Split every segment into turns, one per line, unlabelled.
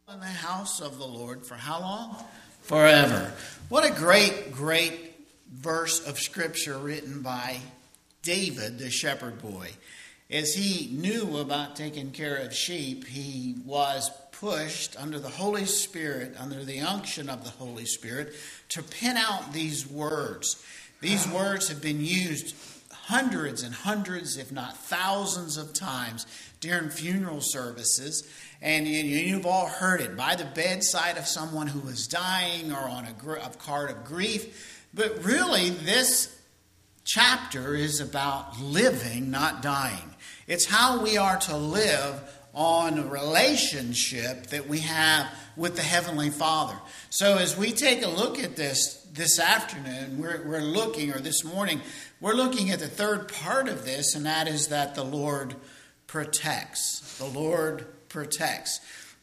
In the house of the Lord for how long? Forever. What a great verse of scripture written by David, the shepherd boy. As he knew about taking care of sheep, he was pushed under the Holy Spirit, under the unction of the Holy Spirit, to pen out these words. These words have been used hundreds and hundreds, if not thousands of times during funeral services. And you've all heard it by the bedside of someone who was dying or on a card of grief. But really, this chapter is about living, not dying. It's how we are to live on a relationship that we have with the Heavenly Father. So as we take a look at this afternoon, we're looking, or this morning, we're looking at the third part of this, and that is that the Lord protects. The Lord protects.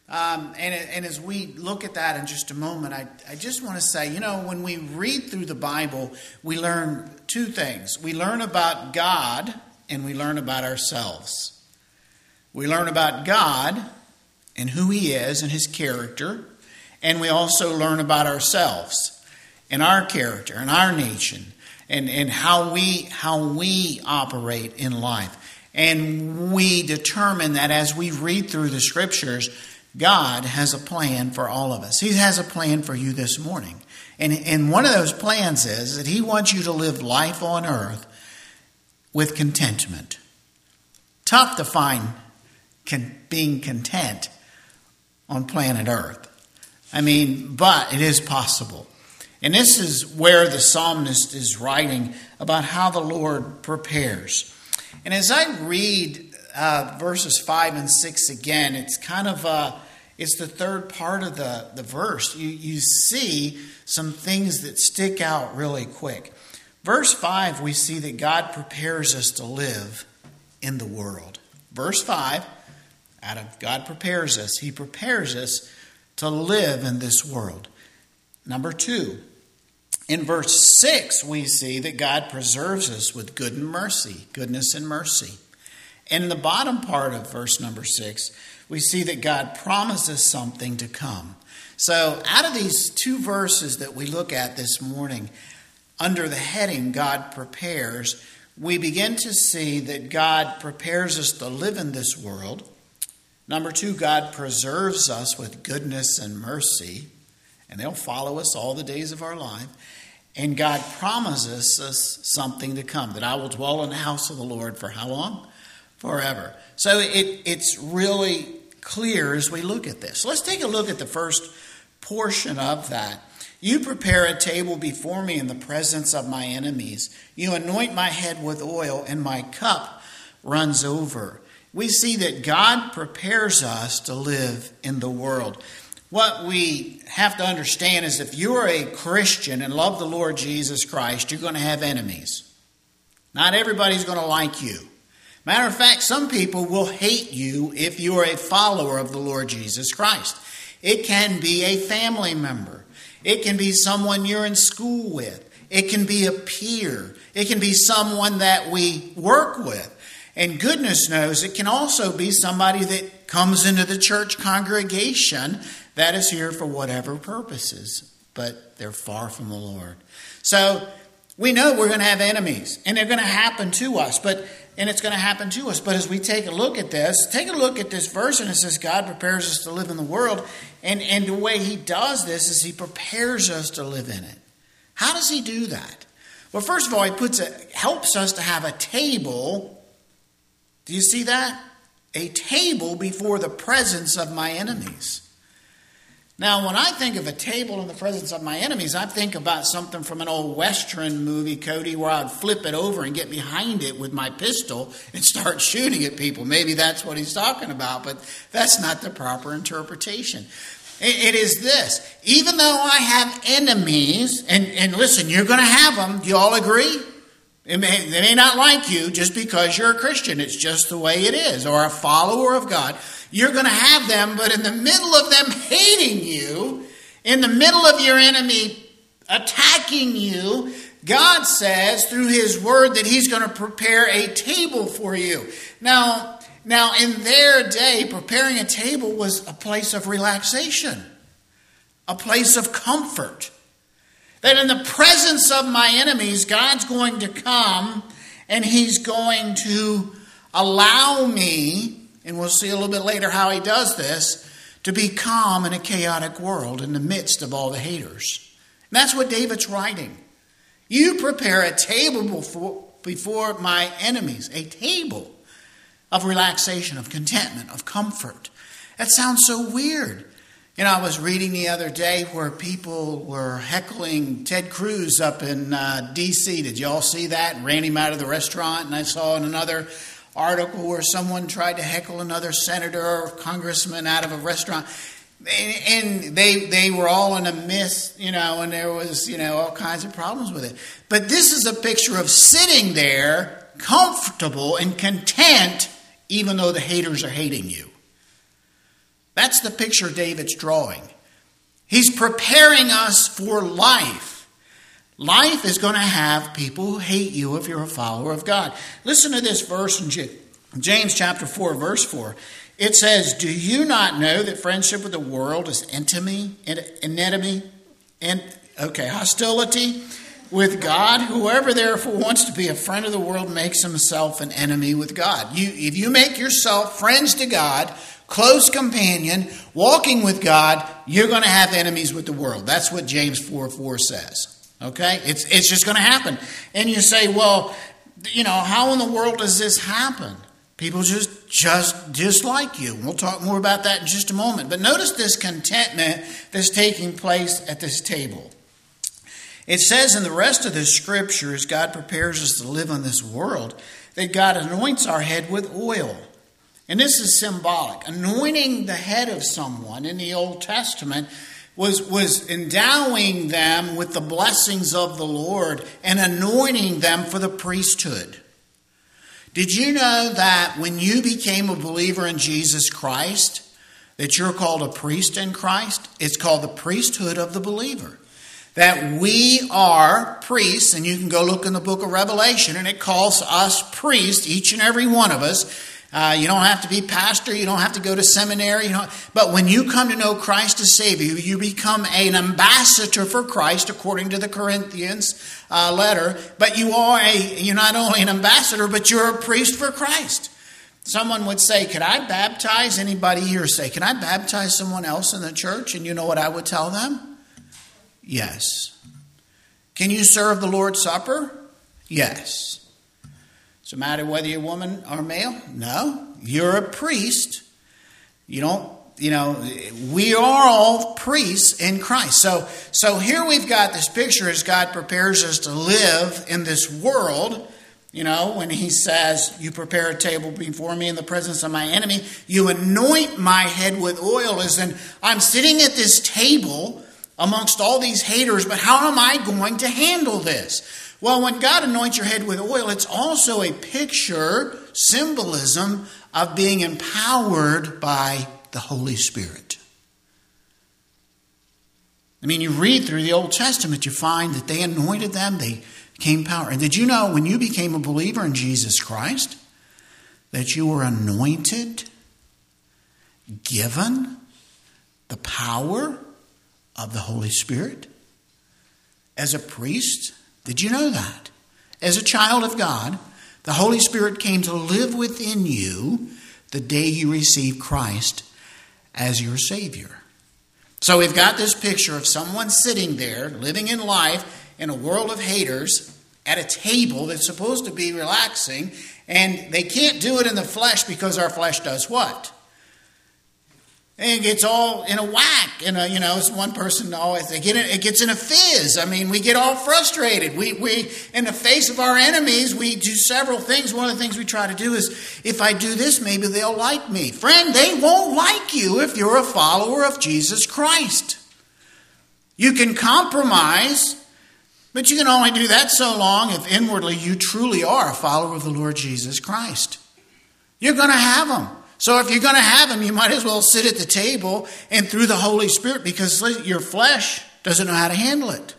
And as we look at that in just a moment, I just want to say, when we read through the Bible, we learn two things. We learn about God and we learn about ourselves. We learn about God and who He is and His character. And we also learn about ourselves and our character and our nation and how we operate in life. And we determine that as we read through the scriptures, God has a plan for all of us. He has a plan for you this morning. And one of those plans is that He wants you to live life on earth with contentment. Tough to find being content on planet Earth. But it is possible. And this is where the psalmist is writing about how the Lord prepares. And as I read verses 5 and 6 again, it's it's the third part of the verse. You see some things that stick out really quick. Verse 5, we see that God prepares us to live in the world. Verse 5, God prepares us. He prepares us to live in this world. Number 2, in verse 6, we see that God preserves us with goodness and mercy. In the bottom part of verse number 6, we see that God promises something to come. So out of these two verses that we look at this morning, under the heading God prepares, we begin to see that God prepares us to live in this world. Number 2, God preserves us with goodness and mercy, and they'll follow us all the days of our life. And God promises us something to come, that I will dwell in the house of the Lord for how long? Forever. So it's really clear as we look at this. Let's take a look at the first portion of that. You prepare a table before me in the presence of my enemies. You anoint my head with oil, and my cup runs over. We see that God prepares us to live in the world. What we have to understand is if you're a Christian and love the Lord Jesus Christ, you're going to have enemies. Not everybody's going to like you. Matter of fact, some people will hate you if you're a follower of the Lord Jesus Christ. It can be a family member. It can be someone you're in school with. It can be a peer. It can be someone that we work with. And goodness knows it can also be somebody that comes into the church congregation that is here for whatever purposes, but they're far from the Lord. So we know we're going to have enemies, and they're going to happen to us, and it's going to happen to us. But as we take a look at this verse, and it says God prepares us to live in the world, and the way He does this is He prepares us to live in it. How does He do that? Well, first of all, He helps us to have a table. Do you see that? A table before the presence of my enemies. Now, when I think of a table in the presence of my enemies, I think about something from an old Western movie, Cody, where I'd flip it over and get behind it with my pistol and start shooting at people. Maybe that's what he's talking about, but that's not the proper interpretation. It is this. Even though I have enemies, and listen, you're going to have them. Do you all agree? They may not like you just because you're a Christian. It's just the way it is, or a follower of God. You're going to have them, but in the middle of them hating you, in the middle of your enemy attacking you, God says through His Word that He's going to prepare a table for you. Now, Now, in their day, preparing a table was a place of relaxation, a place of comfort. That in the presence of my enemies, God's going to come and he's going to allow me, and we'll see a little bit later how he does this, to be calm in a chaotic world in the midst of all the haters. And that's what David's writing. You prepare a table before my enemies, a table of relaxation, of contentment, of comfort. That sounds so weird. You know, I was reading the other day where people were heckling Ted Cruz up in D.C. Did you all see that? And ran him out of the restaurant. And I saw in another article where someone tried to heckle another senator or congressman out of a restaurant. And they were all in a mist, you know, and there was, you know, all kinds of problems with it. But this is a picture of sitting there comfortable and content even though the haters are hating you. That's the picture David's drawing. He's preparing us for life. Life is going to have people who hate you if you're a follower of God. Listen to this verse in James chapter 4, verse 4. It says, do you not know that friendship with the world is hostility with God? Whoever therefore wants to be a friend of the world makes himself an enemy with God. If you make yourself friends to God, close companion, walking with God, you're going to have enemies with the world. That's what James 4:4 says. Okay? It's just going to happen. And you say, well, you know, how in the world does this happen? People just like you. We'll talk more about that in just a moment. But notice this contentment that's taking place at this table. It says in the rest of the scriptures, God prepares us to live in this world, that God anoints our head with oil. And this is symbolic. Anointing the head of someone in the Old Testament was endowing them with the blessings of the Lord and anointing them for the priesthood. Did you know that when you became a believer in Jesus Christ, that you're called a priest in Christ? It's called the priesthood of the believer. That we are priests, and you can go look in the book of Revelation, and it calls us priests, each and every one of us. You don't have to be pastor, you don't have to go to seminary. But when you come to know Christ as Savior, you become an ambassador for Christ, according to the Corinthians letter. But you're not only an ambassador, but you're a priest for Christ. Someone would say, could I baptize anybody here? Say, can I baptize someone else in the church? And you know what I would tell them? Yes. Can you serve the Lord's Supper? Yes. Does it matter whether you're a woman or male? No. You're a priest. We are all priests in Christ. So here we've got this picture as God prepares us to live in this world. You know, when he says, you prepare a table before me in the presence of my enemy, you anoint my head with oil, as in I'm sitting at this table amongst all these haters, but how am I going to handle this? Well, when God anoints your head with oil, it's also a picture, symbolism of being empowered by the Holy Spirit. I mean, you read through the Old Testament, you find that they anointed them, they became power. And did you know when you became a believer in Jesus Christ, that you were anointed, given the power of the Holy Spirit? As a priest, did you know that? As a child of God, the Holy Spirit came to live within you the day you received Christ as your Savior. So we've got this picture of someone sitting there, living in life in a world of haters, at a table that's supposed to be relaxing, and they can't do it in the flesh because our flesh does what? It gets all in a whack. It's one person always, it gets in a fizz. I mean, we get all frustrated. We in the face of our enemies, we do several things. One of the things we try to do is, if I do this, maybe they'll like me. Friend, they won't like you if you're a follower of Jesus Christ. You can compromise, but you can only do that so long if inwardly you truly are a follower of the Lord Jesus Christ. You're going to have them. So if you're going to have them, you might as well sit at the table and through the Holy Spirit, because your flesh doesn't know how to handle it.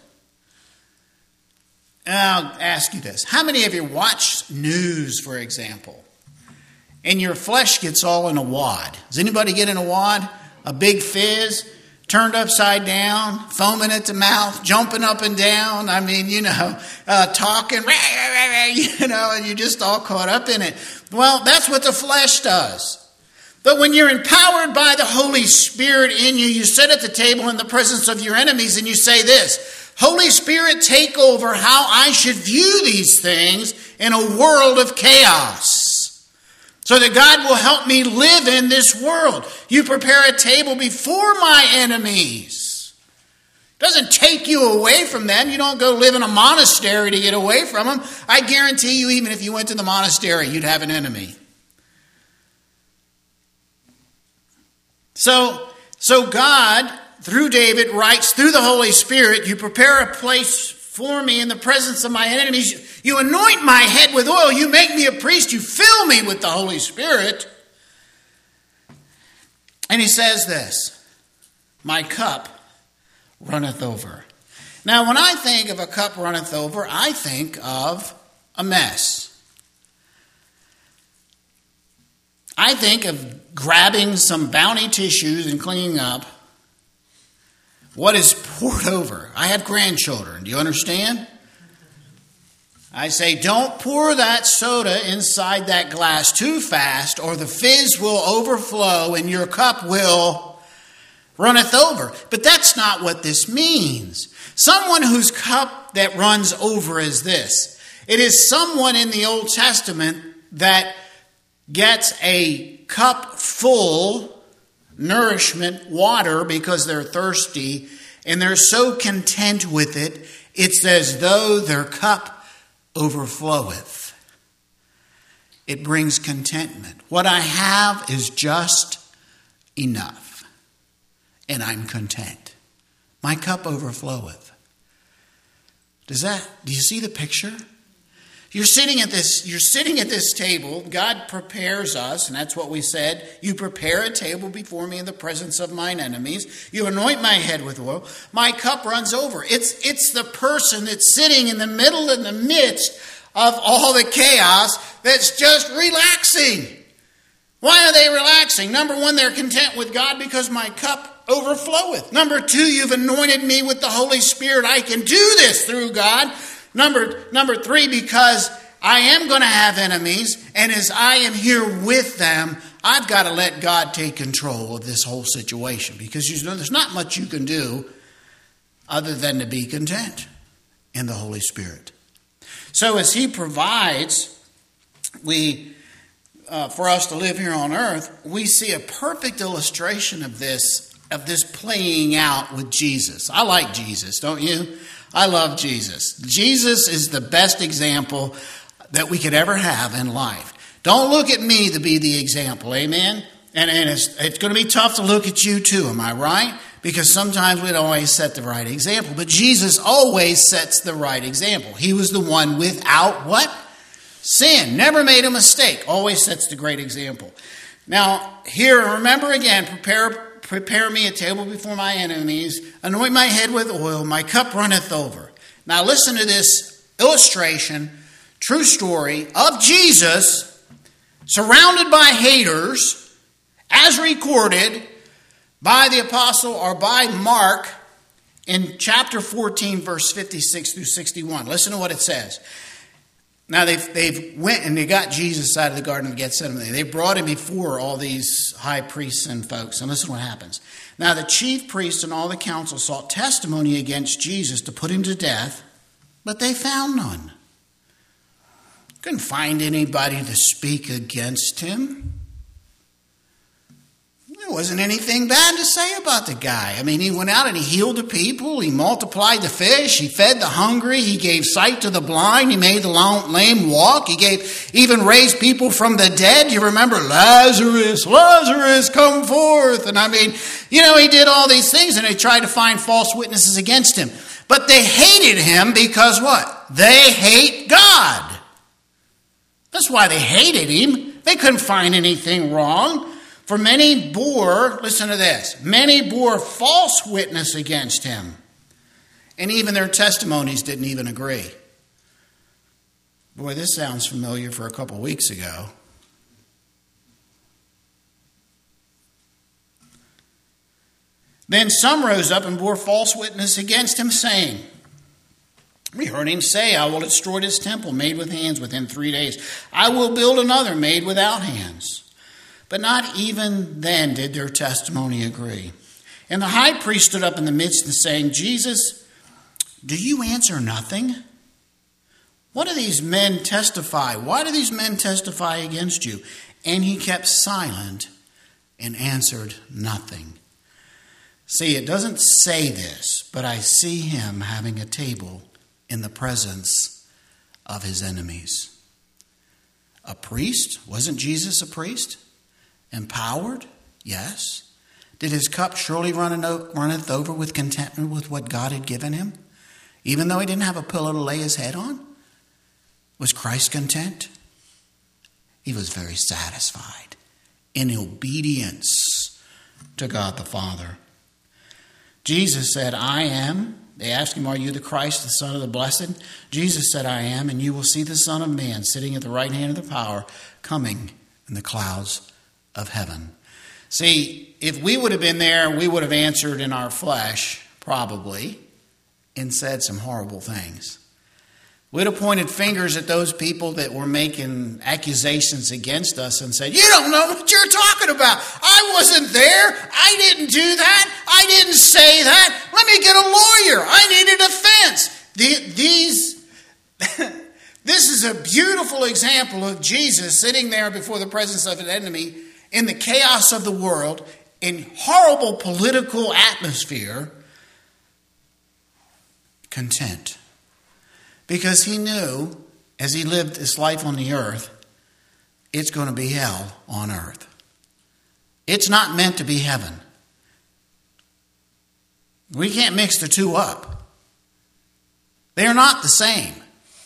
And I'll ask you this. How many of you watch news, for example? and your flesh gets all in a wad. Does anybody get in a wad? A big fizz, turned upside down, foaming at the mouth, jumping up and down. I mean, talking, and you're just all caught up in it. Well, that's what the flesh does. But when you're empowered by the Holy Spirit in you, you sit at the table in the presence of your enemies and you say this: Holy Spirit, take over how I should view these things in a world of chaos, so that God will help me live in this world. You prepare a table before my enemies. It doesn't take you away from them. You don't go live in a monastery to get away from them. I guarantee you, even if you went to the monastery, you'd have an enemy. So God, through David, writes through the Holy Spirit, you prepare a place for me in the presence of my enemies. You anoint my head with oil. You make me a priest. You fill me with the Holy Spirit. And he says this: my cup runneth over. Now, when I think of a cup runneth over, I think of a mess. I think of grabbing some Bounty tissues and cleaning up what is poured over. I have grandchildren. Do you understand? I say, don't pour that soda inside that glass too fast, or the fizz will overflow and your cup will runneth over. But that's not what this means. Someone whose cup that runs over is this. It is someone in the Old Testament that gets a cup full nourishment, water, because they're thirsty, and they're so content with it, it's as though their cup overfloweth. It brings contentment. What I have is just enough, and I'm content. My cup overfloweth. Do you see the picture? You're sitting at this table. God prepares us, and that's what we said. You prepare a table before me in the presence of mine enemies. You anoint my head with oil. My cup runs over. It's the person that's sitting in the midst of all the chaos that's just relaxing. Why are they relaxing? Number one, they're content with God because my cup overfloweth. Number two, you've anointed me with the Holy Spirit. I can do this through God. Number three, because I am going to have enemies, and as I am here with them, I've got to let God take control of this whole situation, because there's not much you can do other than to be content in the Holy Spirit. So as He provides, for us to live here on earth, we see a perfect illustration of this playing out with Jesus. I like Jesus, don't you? I love Jesus. Jesus is the best example that we could ever have in life. Don't look at me to be the example, amen? And it's going to be tough to look at you too, am I right? Because sometimes we don't always set the right example. But Jesus always sets the right example. He was the one without what? Sin. Never made a mistake. Always sets the great example. Now, here, remember again, prepare me a table before my enemies, anoint my head with oil, my cup runneth over. Now listen to this illustration, true story of Jesus surrounded by haters, as recorded by the apostle or by Mark in chapter 14, verse 56 through 61. Listen to what it says. Now they've went and they got Jesus out of the Garden of Gethsemane. They brought him before all these high priests and folks. And listen to what happens. Now the chief priests and all the council sought testimony against Jesus to put him to death, but they found none. Couldn't find anybody to speak against him. There wasn't anything bad to say about the guy. I mean, he went out and he healed the people. He multiplied the fish. He fed the hungry. He gave sight to the blind. He made the lame walk. Even raised people from the dead. You remember Lazarus, come forth. And I mean, he did all these things, and they tried to find false witnesses against him. But they hated him because what? They hate God. That's why they hated him. They couldn't find anything wrong. For many bore, listen to this, many bore false witness against him. And even their testimonies didn't even agree. Boy, this sounds familiar for a couple weeks ago. Then some rose up and bore false witness against him, saying, we heard him say, I will destroy this temple made with hands within 3 days. I will build another made without hands. But not even then did their testimony agree. And the high priest stood up in the midst and saying, Jesus, do you answer nothing? What do these men testify? Why do these men testify against you? And he kept silent and answered nothing. See, it doesn't say this, but I see him having a table in the presence of his enemies. A priest? Wasn't Jesus a priest? Empowered? Yes. Did his cup surely runneth over with contentment with what God had given him? Even though he didn't have a pillow to lay his head on? Was Christ content? He was very satisfied in obedience to God the Father. Jesus said, I am. They asked him, are you the Christ, the Son of the Blessed? Jesus said, I am, and you will see the Son of Man sitting at the right hand of the power, coming in the clouds of heaven. See, if we would have been there, we would have answered in our flesh, probably, and said some horrible things. We'd have pointed fingers at those people that were making accusations against us and said, you don't know what you're talking about. I wasn't there. I didn't do that. I didn't say that. Let me get a lawyer. I need a defense. This is a beautiful example of Jesus sitting there before the presence of an enemy in the chaos of the world, in horrible political atmosphere, content. Because he knew, as he lived his life on the earth, it's going to be hell on earth. It's not meant to be heaven. We can't mix the two up. They are not the same.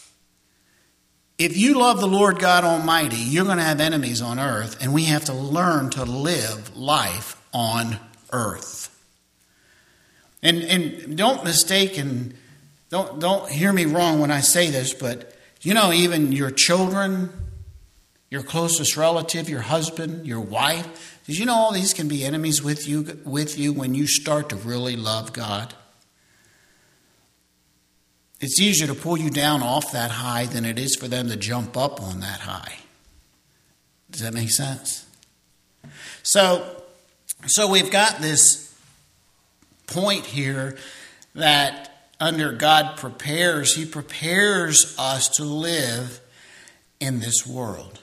If you love the Lord God Almighty, you're going to have enemies on earth, and we have to learn to live life on earth. And don't mistake and don't hear me wrong when I say this, but even your children, your closest relative, your husband, your wife, did you know all these can be enemies with you when you start to really love God? It's easier to pull you down off that high than it is for them to jump up on that high. Does that make sense? So we've got this point here that under God he prepares us to live in this world.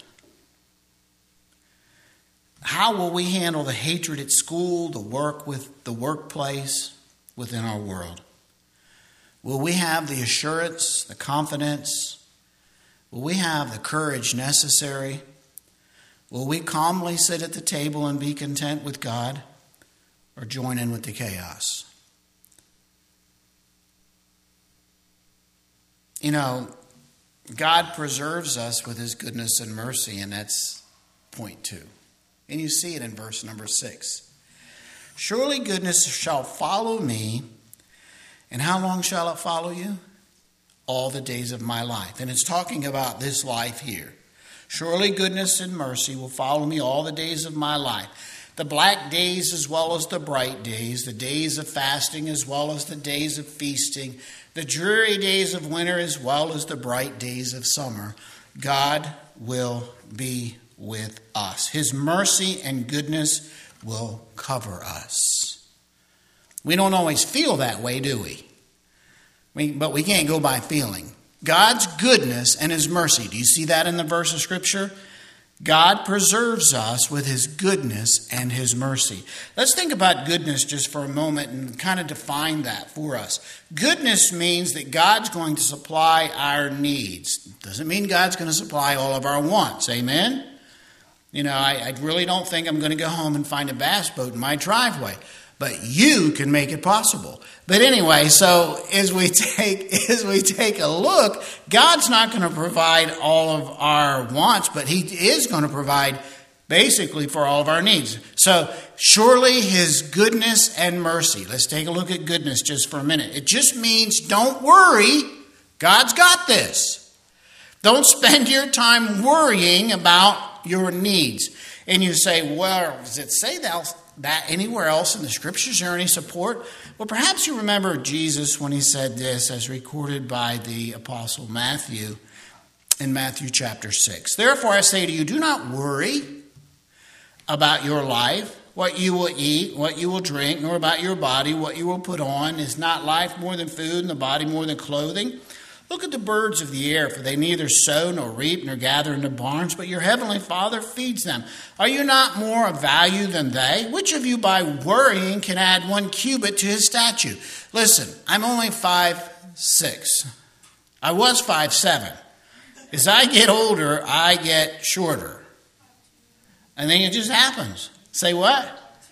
How will we handle the hatred at school, the workplace, within our world? Will we have the assurance, the confidence? Will we have the courage necessary? Will we calmly sit at the table and be content with God, or join in with the chaos? God preserves us with his goodness and mercy, and that's point 2. And you see it in verse number 6. Surely goodness shall follow me, and how long shall it follow you? All the days of my life. And it's talking about this life here. Surely goodness and mercy will follow me all the days of my life. The black days as well as the bright days, the days of fasting as well as the days of feasting, the dreary days of winter as well as the bright days of summer. God will be with us. His mercy and goodness will cover us. We don't always feel that way, do we? But we can't go by feeling. God's goodness and his mercy. Do you see that in the verse of Scripture? God preserves us with his goodness and his mercy. Let's think about goodness just for a moment and kind of define that for us. Goodness means that God's going to supply our needs. Doesn't mean God's going to supply all of our wants. Amen? I really don't think I'm going to go home and find a bass boat in my driveway. But you can make it possible. But anyway, so as we take a look, God's not going to provide all of our wants, but he is going to provide basically for all of our needs. So surely his goodness and mercy. Let's take a look at goodness just for a minute. It just means don't worry. God's got this. Don't spend your time worrying about your needs. And you say, well, does it say that anywhere else in the Scriptures or any support? Well, perhaps you remember Jesus when he said this, as recorded by the Apostle Matthew in Matthew chapter 6. Therefore I say to you, do not worry about your life, what you will eat, what you will drink, nor about your body, what you will put on. Is not life more than food, and the body more than clothing? Look at the birds of the air, for they neither sow nor reap nor gather into barns, but your heavenly Father feeds them. Are you not more of value than they? Which of you by worrying can add 1 cubit to his stature? Listen, I'm only 5'6". I was 5'7". As I get older, I get shorter. I think it just happens. Say what?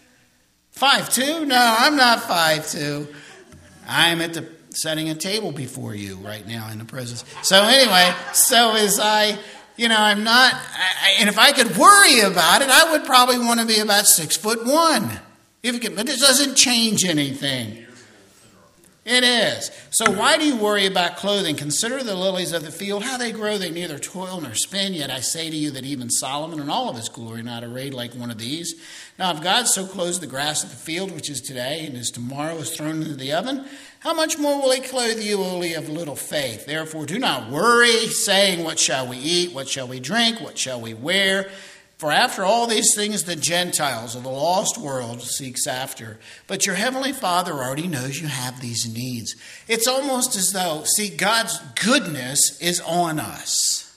5'2"? No, I'm not 5'2". I'm at the setting a table before you right now in the presence. So anyway, so as I'm not, and if I could worry about it, I would probably want to be about 6'1". But it doesn't change anything. It is. So why do you worry about clothing? Consider the lilies of the field, how they grow. They neither toil nor spin. Yet I say to you that even Solomon in all of his glory not arrayed like one of these. Now if God so clothes the grass of the field, which is today and is tomorrow is thrown into the oven, how much more will he clothe you, only of little faith? Therefore do not worry, saying, what shall we eat? What shall we drink? What shall we wear? For after all these things the Gentiles of the lost world seeks after. But your heavenly Father already knows you have these needs. It's almost as though, God's goodness is on us.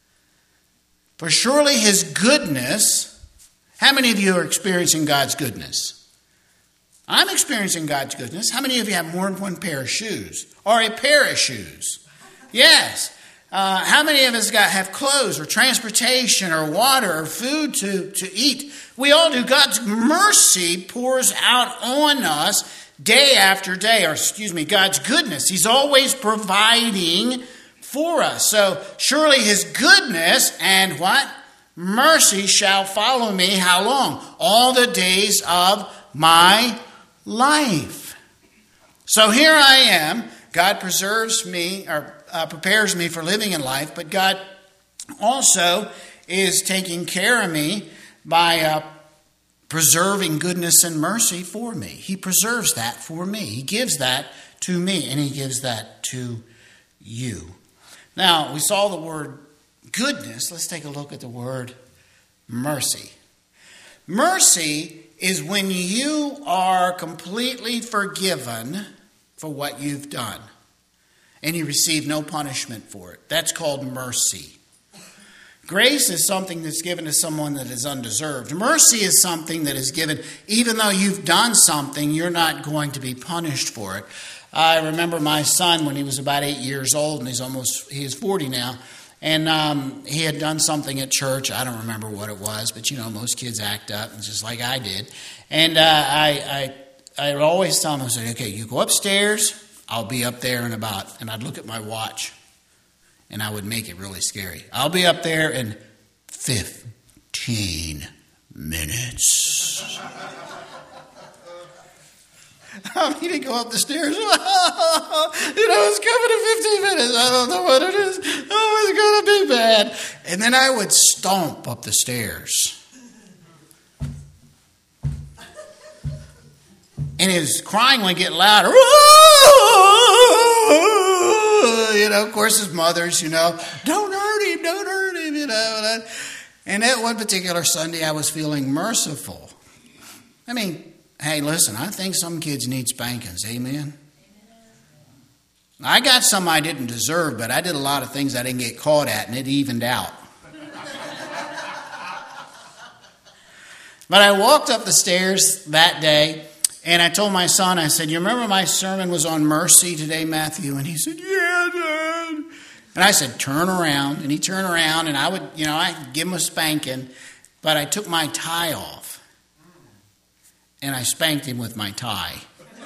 For surely his goodness, how many of you are experiencing God's goodness? I'm experiencing God's goodness. How many of you have more than one pair of shoes? Or a pair of shoes? Yes. How many of us have clothes or transportation or water or food to eat? We all do. God's mercy pours out on us day after day. God's goodness. He's always providing for us. So surely his goodness and what? Mercy shall follow me. How long? All the days of my life. So here I am. God preserves me or prepares me for living in life, but God also is taking care of me by preserving goodness and mercy for me. He preserves that for me. He gives that to me, and he gives that to you. Now, we saw the word goodness. Let's take a look at the word mercy. Mercy is when you are completely forgiven for what you've done, and you receive no punishment for it. That's called mercy. Grace is something that's given to someone that is undeserved. Mercy is something that is given even though you've done something, you're not going to be punished for it. I remember my son when he was about 8 years old, and he is 40 now, and he had done something at church. I don't remember what it was, but most kids act up, just like I did. And I would always tell him, I said, okay, you go upstairs, I'll be up there and I'd look at my watch, and I would make it really scary. I'll be up there in 15 minutes. I mean, to go up the stairs. It's coming in 15 minutes. I don't know what it is. Oh, it's going to be bad. And then I would stomp up the stairs. And his crying would get louder. Of course, his mother's, don't hurt him, And that one particular Sunday, I was feeling merciful. I mean, hey, listen, I think some kids need spankings. Amen? I got some I didn't deserve, but I did a lot of things I didn't get caught at, and it evened out. But I walked up the stairs that day, and I told my son, I said, you remember my sermon was on mercy today, Matthew? And he said, yeah, Dad. And I said, turn around. And he turned around, and I would, I'd give him a spanking, but I took my tie off. And I spanked him with my tie.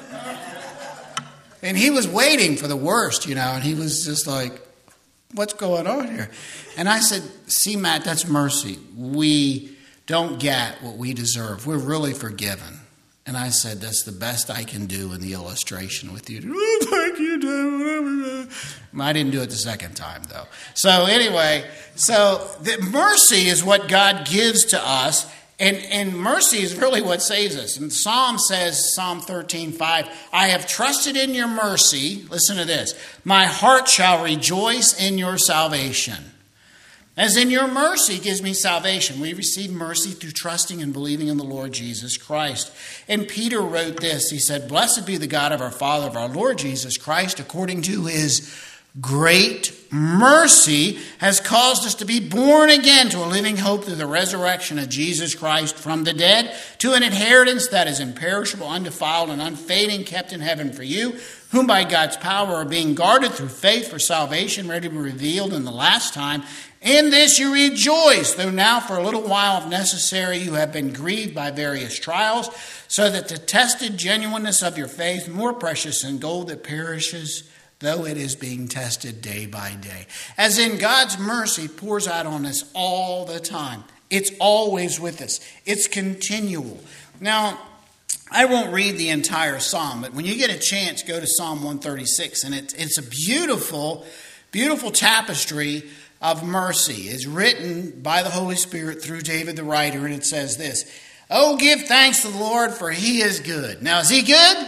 And he was waiting for the worst, and he was just like, what's going on here? And I said, see, Matt, that's mercy. We don't get what we deserve. We're really forgiven. And I said, that's the best I can do in the illustration with you. Oh, thank you, Dad. I didn't do it the second time, though. So anyway, the mercy is what God gives to us, And mercy is really what saves us. And Psalm says, Psalm 13:5, I have trusted in your mercy. Listen to this. My heart shall rejoice in your salvation. As in your mercy gives me salvation. We receive mercy through trusting and believing in the Lord Jesus Christ. And Peter wrote this. He said, blessed be the God of our Father, of our Lord Jesus Christ, according to his great mercy has caused us to be born again to a living hope through the resurrection of Jesus Christ from the dead, to an inheritance that is imperishable, undefiled, and unfading, kept in heaven for you, whom by God's power are being guarded through faith for salvation, ready to be revealed in the last time. In this you rejoice, though now for a little while, if necessary, you have been grieved by various trials, so that the tested genuineness of your faith, more precious than gold that perishes, though it is being tested day by day. As in, God's mercy pours out on us all the time. It's always with us. It's continual. Now, I won't read the entire psalm, but when you get a chance, go to Psalm 136. And it's a beautiful, beautiful tapestry of mercy. It's written by the Holy Spirit through David the writer, and it says this, oh, give thanks to the Lord, for he is good. Now, is he good?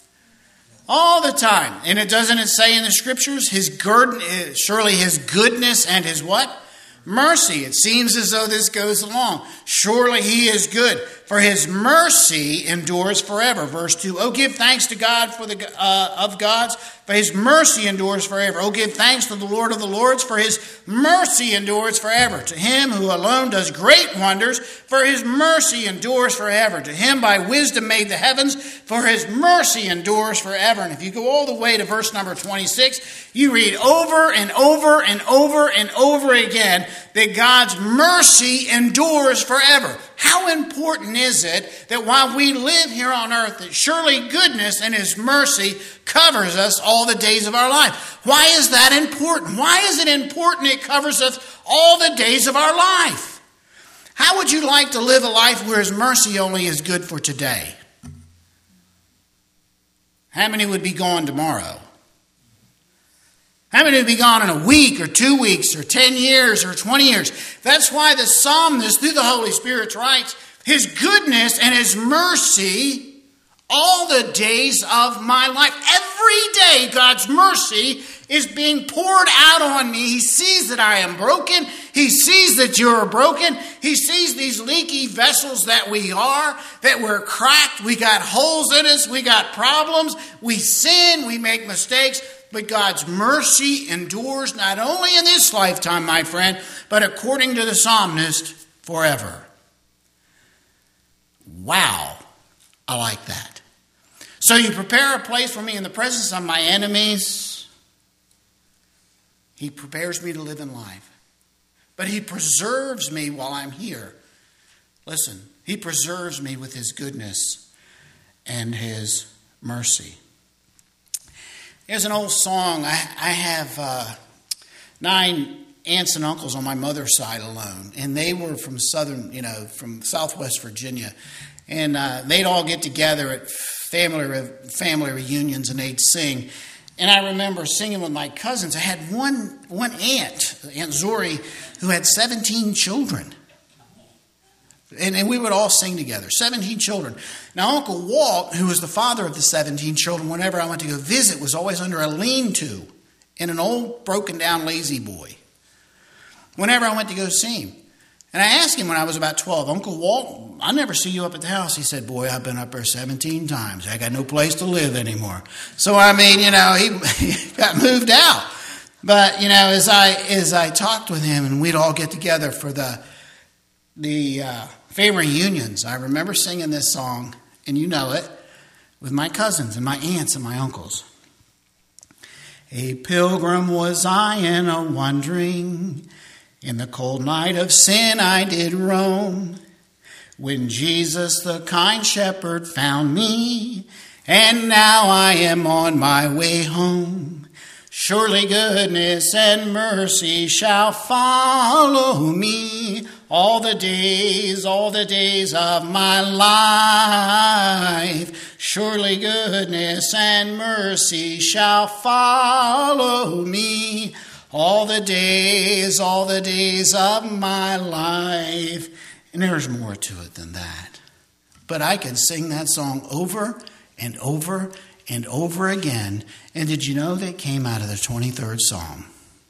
All the time. And doesn't it say in the scriptures, surely his goodness and his what? Mercy. It seems as though this goes along. Surely he is good, for his mercy endures forever. Verse 2, oh, give thanks to God of gods, for his mercy endures forever. Oh, give thanks to the Lord of the lords, for his mercy endures forever. To him who alone does great wonders, for his mercy endures forever. To him by wisdom made the heavens, for his mercy endures forever. And if you go all the way to verse number 26, you read over and over and over and over again that God's mercy endures forever. How important is it that while we live here on earth, that surely goodness and his mercy covers us all the days of our life? Why is that important? Why is it important it covers us all the days of our life? How would you like to live a life where his mercy only is good for today? How many would be gone tomorrow? How many would be gone in a week or 2 weeks or 10 years or 20 years? That's why the psalmist, through the Holy Spirit, writes, his goodness and his mercy all the days of my life. Every day God's mercy is being poured out on me. He sees that I am broken. He sees that you're broken. He sees these leaky vessels that we are, that we're cracked. We got holes in us. We got problems. We sin. We make mistakes. But God's mercy endures not only in this lifetime, my friend, but according to the psalmist, forever. Wow, I like that. So you prepare a place for me in the presence of my enemies. He prepares me to live in life. But he preserves me while I'm here. Listen, he preserves me with his goodness and his mercy. There's an old song. I have 9 aunts and uncles on my mother's side alone, and they were from from Southwest Virginia, and they'd all get together at family reunions, and they'd sing. And I remember singing with my cousins. I had one aunt, Aunt Zori, who had 17 children. And we would all sing together, 17 children. Now, Uncle Walt, who was the father of the 17 children, whenever I went to go visit, was always under a lean-to in an old broken-down lazy boy. Whenever I went to go see him. And I asked him when I was about 12, Uncle Walt, I never see you up at the house. He said, boy, I've been up there 17 times. I got no place to live anymore. So, he got moved out. But, as I talked with him and we'd all get together for the family reunions, I remember singing this song, and you know it, with my cousins and my aunts and my uncles. A pilgrim was I and a wandering, in the cold night of sin I did roam, when Jesus the kind shepherd found me, and now I am on my way home. Surely goodness and mercy shall follow me all the days of my life. Surely goodness and mercy shall follow me all the days of my life. And there's more to it than that. But I could sing that song over and over and over again. And did you know that it came out of the 23rd Psalm?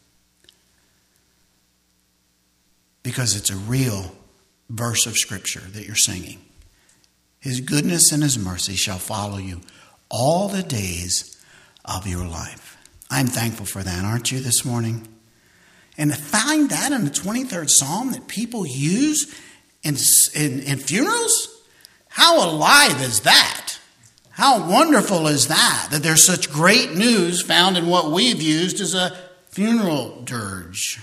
Because it's a real verse of Scripture that you're singing. His goodness and His mercy shall follow you all the days of your life. I'm thankful for that, aren't you, this morning? And to find that in the 23rd Psalm that people use in funerals, how alive is that? How wonderful is that there's such great news found in what we've used as a funeral dirge.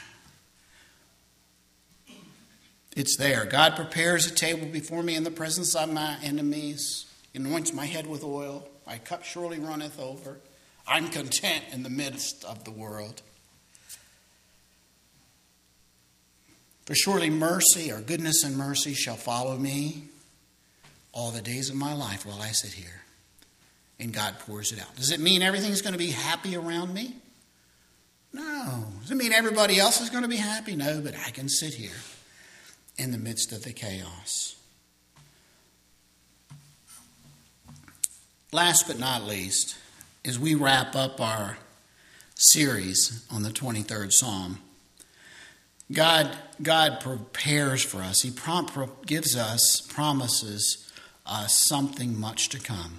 It's there. God prepares a table before me in the presence of my enemies. He anoints my head with oil. My cup surely runneth over. I'm content in the midst of the world. For surely mercy, or goodness and mercy, shall follow me all the days of my life while I sit here. And God pours it out. Does it mean everything's going to be happy around me? No. Does it mean everybody else is going to be happy? No, but I can sit here in the midst of the chaos. Last but not least, as we wrap up our series on the 23rd Psalm, God prepares for us. He gives us, promises us something much to come.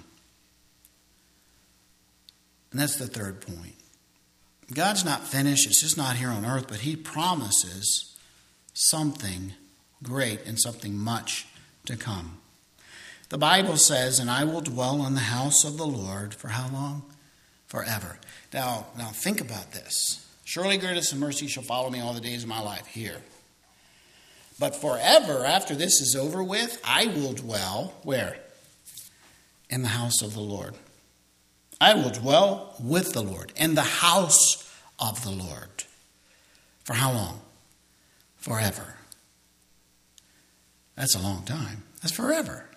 And that's the third point. God's not finished. It's just not here on earth, but He promises something great and something much to come. The Bible says, and I will dwell in the house of the Lord for how long? Forever. Now think about this. Surely goodness and mercy shall follow me all the days of my life here. But forever, after this is over with, I will dwell, where? In the house of the Lord. I will dwell with the Lord, in the house of the Lord. For how long? Forever. That's a long time. That's forever.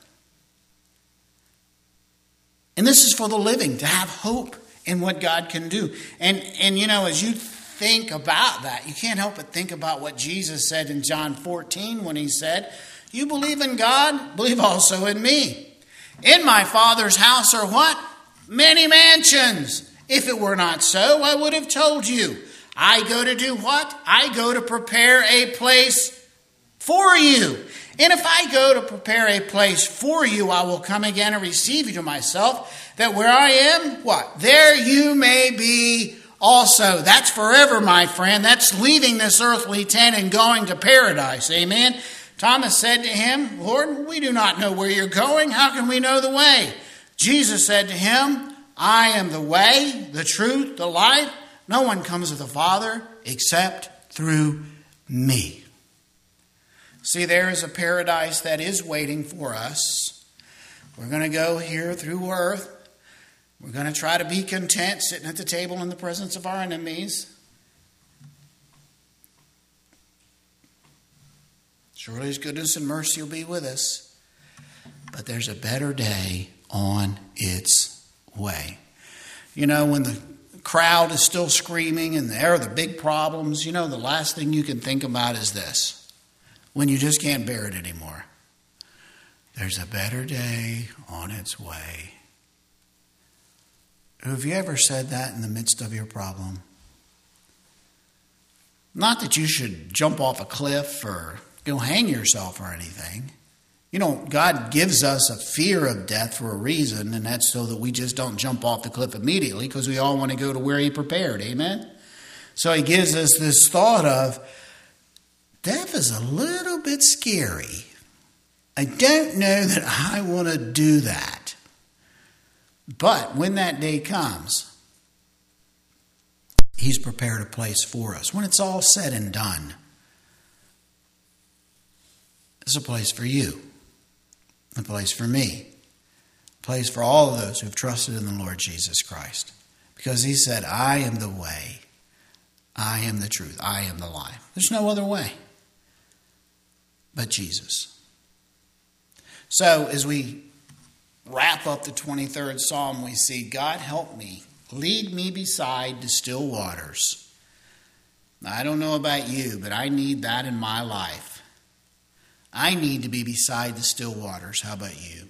And this is for the living, to have hope in what God can do. And as you think about that, you can't help but think about what Jesus said in John 14 when He said, you believe in God, believe also in me. In my Father's house are what? Many mansions. If it were not so, I would have told you. I go to do what? I go to prepare a place for you. And if I go to prepare a place for you, I will come again and receive you to myself, that where I am, what? There you may be also. That's forever, my friend. That's leaving this earthly tent and going to paradise. Amen. Thomas said to Him, Lord, we do not know where you're going. How can we know the way? Jesus said to him, I am the way, the truth, the life. No one comes to the Father except through me. See, there is a paradise that is waiting for us. We're going to go here through earth. We're going to try to be content sitting at the table in the presence of our enemies. Surely His goodness and mercy will be with us. But there's a better day on its way. When the crowd is still screaming and there are the big problems, the last thing you can think about is this. When you just can't bear it anymore. There's a better day on its way. Have you ever said that in the midst of your problem? Not that you should jump off a cliff or hang yourself or anything. God gives us a fear of death for a reason, and that's so that we just don't jump off the cliff immediately, because we all want to go to where He prepared. Amen? So He gives us this thought of, death is a little bit scary. I don't know that I want to do that. But when that day comes, He's prepared a place for us. When it's all said and done, there's a place for you, a place for me, a place for all of those who have trusted in the Lord Jesus Christ. Because He said, I am the way, I am the truth, I am the life. There's no other way but Jesus. So as we wrap up the 23rd Psalm, we see, God help me, lead me beside the still waters. Now, I don't know about you, but I need that in my life. I need to be beside the still waters. How about you?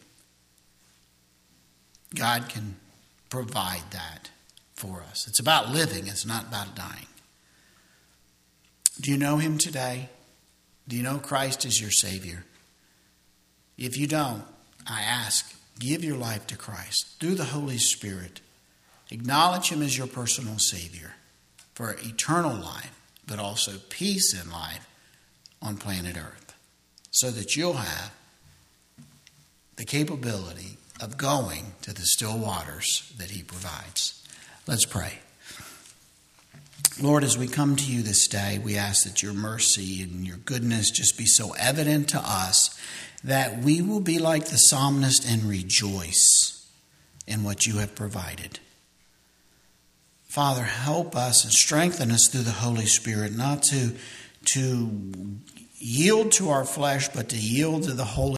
God can provide that for us. It's about living. It's not about dying. Do you know him today? Do you know Christ is your Savior? If you don't, I ask, give your life to Christ through the Holy Spirit. Acknowledge him as your personal Savior for eternal life, but also peace in life on planet Earth, so that you'll have the capability of going to the still waters that he provides. Let's pray. Lord, as we come to you this day, we ask that your mercy and your goodness just be so evident to us that we will be like the psalmist and rejoice in what you have provided. Father, help us and strengthen us through the Holy Spirit, not to yield to our flesh, but to yield to the Holy